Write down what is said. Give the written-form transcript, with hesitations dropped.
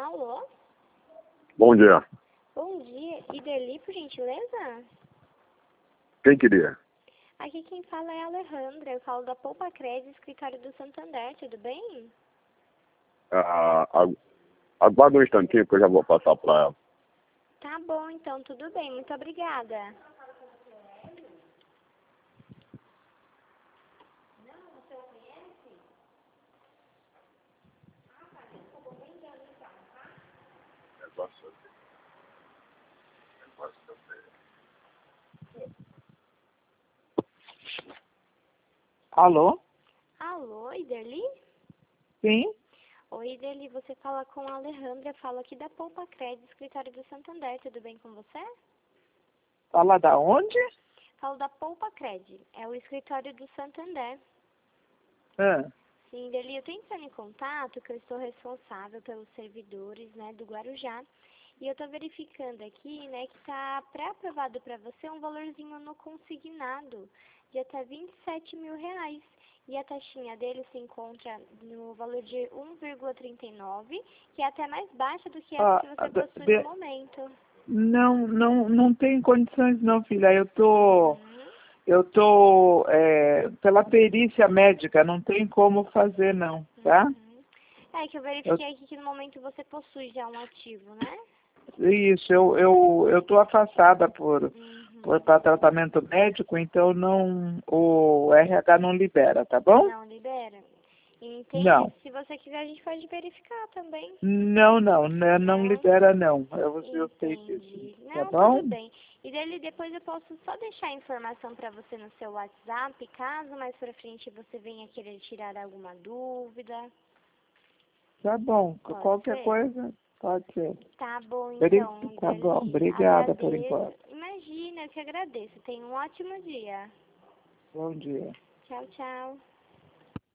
Alô? Bom dia. Bom dia. Ideli, por gentileza? Quem queria? Aqui quem fala é a Alejandra. Eu falo da Poupa Crédito, escritório do Santander. Tudo bem? Aguarda um instantinho que eu já vou passar para ela. Tá bom, então. Tudo bem. Muito obrigada. Alô? Alô, Ideli? Sim? Oi, Ideli. Você fala com a Alejandra. Eu falo aqui da Poupa Crédito, escritório do Santander. Tudo bem com você? Fala da onde? Falo da Poupa Crédito. É o escritório do Santander. Ah, Sim, Ideli, eu tô entrando em contato que eu estou responsável pelos servidores, né, do Guarujá. E eu tô verificando aqui, né, que tá pré-aprovado para você um valorzinho no consignado de até R$ 27.000. E a taxinha dele se encontra no valor de 1,39, que é até mais baixa do que essa que você possui no momento. não tem condições não, filha. Uhum. Eu tô pela perícia médica, não tem como fazer não, tá? Uhum. É que eu verifiquei aqui que no momento você possui já um ativo, né? Isso, eu tô afastada Uhum. para tratamento médico, então o RH não libera, tá bom? Não libera? Entende? Não. Se você quiser, a gente pode verificar também. Não Não? libera não. Eu sei disso, Entendi. tá Não, bom? tudo bem. E dele depois eu posso só deixar a informação para você no seu WhatsApp, caso mais pra frente você venha querer tirar alguma dúvida. Tá bom. Pode Qualquer ser? coisa, pode ser. Tá bom, então, Tá bom. Deli. Obrigada por Agradeço. enquanto. Imagina, eu que agradeço. Tenha um ótimo dia. Bom dia. Tchau, tchau.